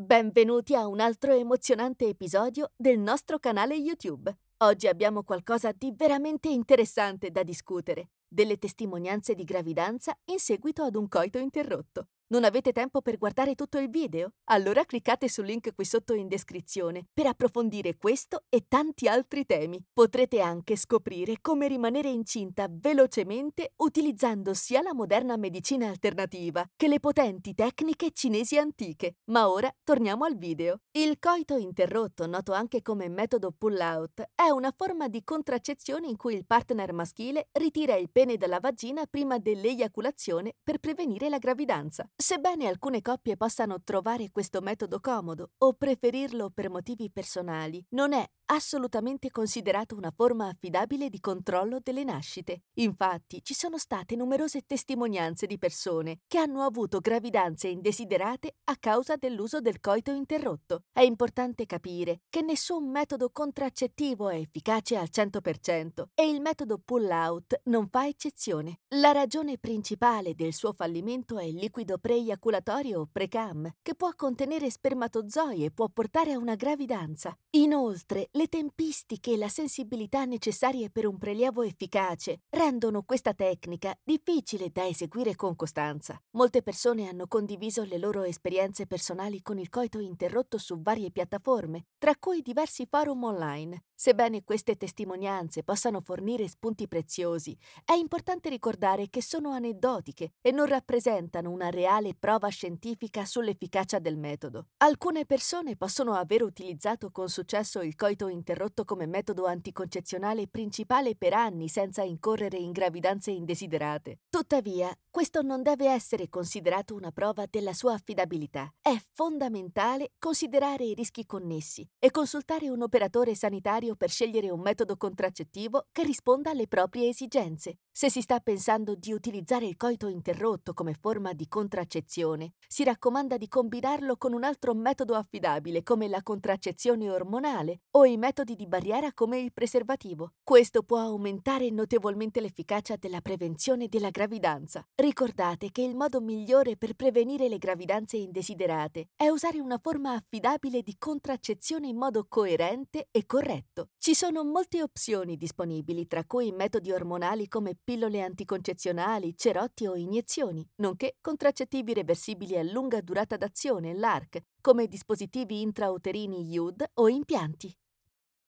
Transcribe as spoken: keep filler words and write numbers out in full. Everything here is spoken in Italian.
Benvenuti a un altro emozionante episodio del nostro canale YouTube. Oggi abbiamo qualcosa di veramente interessante da discutere, delle testimonianze di gravidanza in seguito ad un coito interrotto. Non avete tempo per guardare tutto il video? Allora cliccate sul link qui sotto in descrizione per approfondire questo e tanti altri temi. Potrete anche scoprire come rimanere incinta velocemente utilizzando sia la moderna medicina alternativa che le potenti tecniche cinesi antiche. Ma ora torniamo al video. Il coito interrotto, noto anche come metodo pull-out, è una forma di contraccezione in cui il partner maschile ritira il pene dalla vagina prima dell'eiaculazione per prevenire la gravidanza. Sebbene alcune coppie possano trovare questo metodo comodo o preferirlo per motivi personali, non è assolutamente considerato una forma affidabile di controllo delle nascite. Infatti, ci sono state numerose testimonianze di persone che hanno avuto gravidanze indesiderate a causa dell'uso del coito interrotto. È importante capire che nessun metodo contraccettivo è efficace al cento per cento e il metodo pull-out non fa eccezione. La ragione principale del suo fallimento è il liquido pre-eiaculatorio o pre-cam, che può contenere spermatozoi e può portare a una gravidanza. Inoltre, le tempistiche e la sensibilità necessarie per un prelievo efficace rendono questa tecnica difficile da eseguire con costanza. Molte persone hanno condiviso le loro esperienze personali con il coito interrotto su varie piattaforme, tra cui diversi forum online. Sebbene queste testimonianze possano fornire spunti preziosi, è importante ricordare che sono aneddotiche e non rappresentano una reale prova scientifica sull'efficacia del metodo. Alcune persone possono aver utilizzato con successo il coito interrotto come metodo anticoncezionale principale per anni senza incorrere in gravidanze indesiderate. Tuttavia, questo non deve essere considerato una prova della sua affidabilità. È fondamentale considerare i rischi connessi e consultare un operatore sanitario per scegliere un metodo contraccettivo che risponda alle proprie esigenze. Se si sta pensando di utilizzare il coito interrotto come forma di contraccezione, si raccomanda di combinarlo con un altro metodo affidabile come la contraccezione ormonale o i metodi di barriera come il preservativo. Questo può aumentare notevolmente l'efficacia della prevenzione della gravidanza. Ricordate che il modo migliore per prevenire le gravidanze indesiderate è usare una forma affidabile di contraccezione in modo coerente e corretto. Ci sono molte opzioni disponibili, tra cui metodi ormonali come pillole anticoncezionali, cerotti o iniezioni, nonché contraccettivi reversibili a lunga durata d'azione, l'A R C, come dispositivi intrauterini I U D o impianti.